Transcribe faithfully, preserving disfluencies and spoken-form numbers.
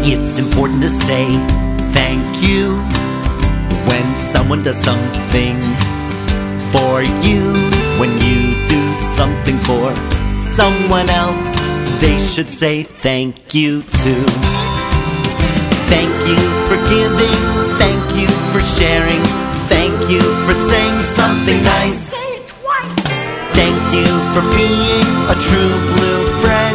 It's important to say thank you when someone does something for you. When you do something for someone else, they should say thank you too. Thank you for giving, thank you for sharing, thank you for saying something nice. Thank you for being a true blue friend.